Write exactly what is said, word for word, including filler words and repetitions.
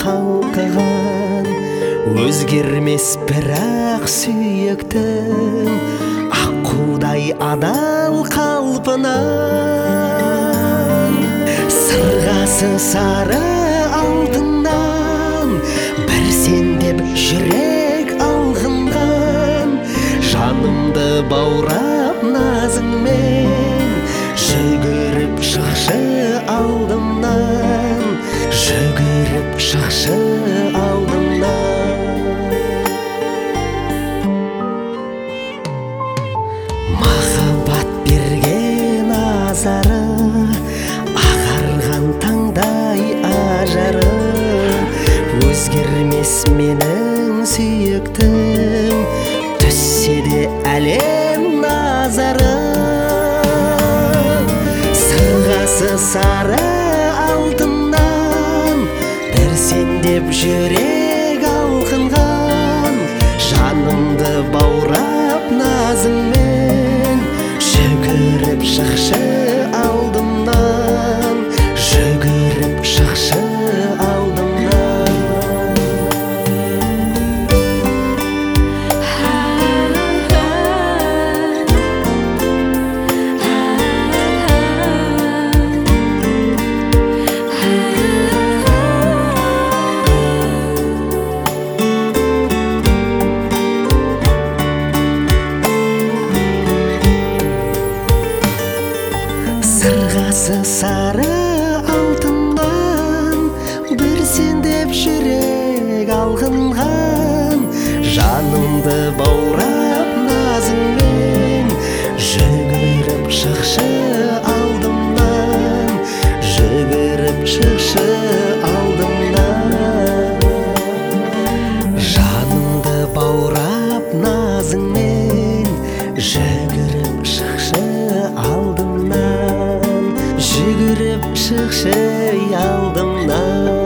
қалқыған, өзгермес бірақ сүйіктім аққудай адал қалпынан. Сырғасы сары алтыннан бір сен деп жүрек алғынған, жанымды баурап назыңмен жүгіріп шықшы алдымнан, жүгіріп шықшы алдымнан. Махаббат берген азары, ағарған таңдай ажары, өзгермес менің сүйіктім, түссе де әлем назары. Сырғасы сары алтыннан бір сен деп жүрек алқынған, жанымды баурап назыңмен жүгіріп шықшы алдымнан, жүгіріп шықшы алдымнан. Сырғасы сары алтыннан бір сен деп жүрек алғынған, жанымды баурап назыңмен жүгіріп шықшы алдымнан, жүгіріп шықшы алдымнан. Жанымды баурап назыңмен жүгіріп шықшы алдымнан, жүгіріп шықшы алдымнан.